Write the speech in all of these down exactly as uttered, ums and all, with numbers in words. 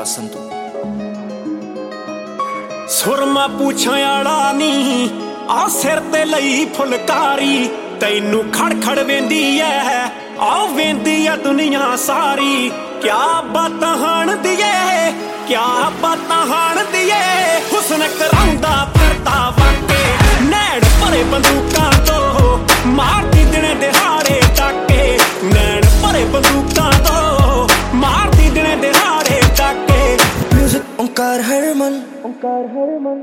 जोरा संधू। सुरमा पूछां आला नी आ सिर ते लई फुलकारी, तैनू खड़ खड़ वेंदी ऐ आ वेंदी ऐ दुनिया सारी। क्या बातां हाण दिए क्या बातां हाण दिए, हुस्न करांदा फिरदा वाके, नैण भरे बंदूकां तो मारदी दिने दिहाड़े टाके, नैण भरे बंदूकां तो मारदी दिने दिहाड़े टाके। म्यूजिक ओंकार हरमन, ओंकार हरमन।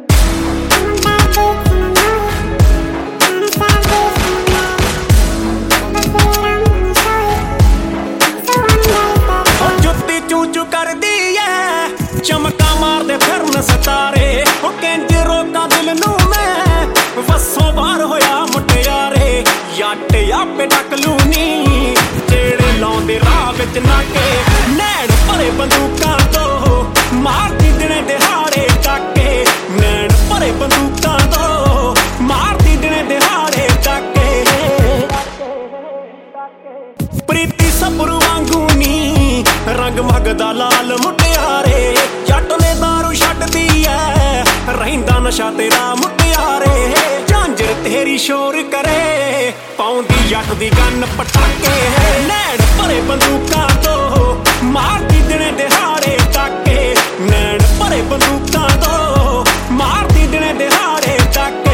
जुत्ती चू चू कर दी है, चमका मार दे फिरन सितारे, ओ किंज रोका दिल नू मैं, वस्सों बाहर होया मुटियारे। जट आपे डक लूनी जेड़े लाउंदे राह विच नाके, नैण भरे बंदूकां तो मारदी दिने दिहाड़े टाके, नैण भरे बंदूकां तो मारदी दिने दिहाड़े टाके। प्रीति सबरू वांगू नी रंग मगदा लाल मुटियारे, जट ने दारू छड्डदी ऐ रहिंदा नशा तेरा मुटियारे। झांजर तेरी शोर करे पाउंदी जट दी गन पटाके, नैण भरे बंदूकां तो मारदी दिने दिहाड़े टाके, नैण भरे बंदूकां तो मारदी दिने दिहाड़े टाके।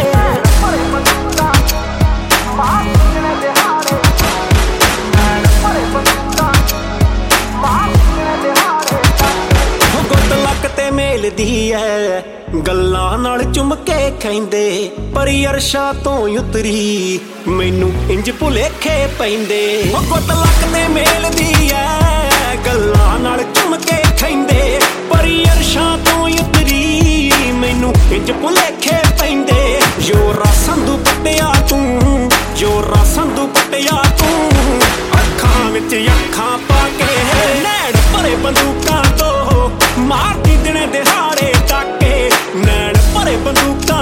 ते मेलदी ऐ गल्लां नाल चुमके खैंदे, परी अरशा तो उतरी मैनू इंज भुलेखे पैंदे। गुत लक ते मेलदी ऐ गल्लां नाल चुमके खैंदे, परी अरशा तो उतरी मैनू इंज भुलेखे पैंदे। जोरा संधू पट्टिया तू जोरा संधू पट्टिया तू, अखां विच अखां पाके, नैण भरे बंदूकां तो मारदी दिने दिहाड़े टाके, नैण भरे बंदूकां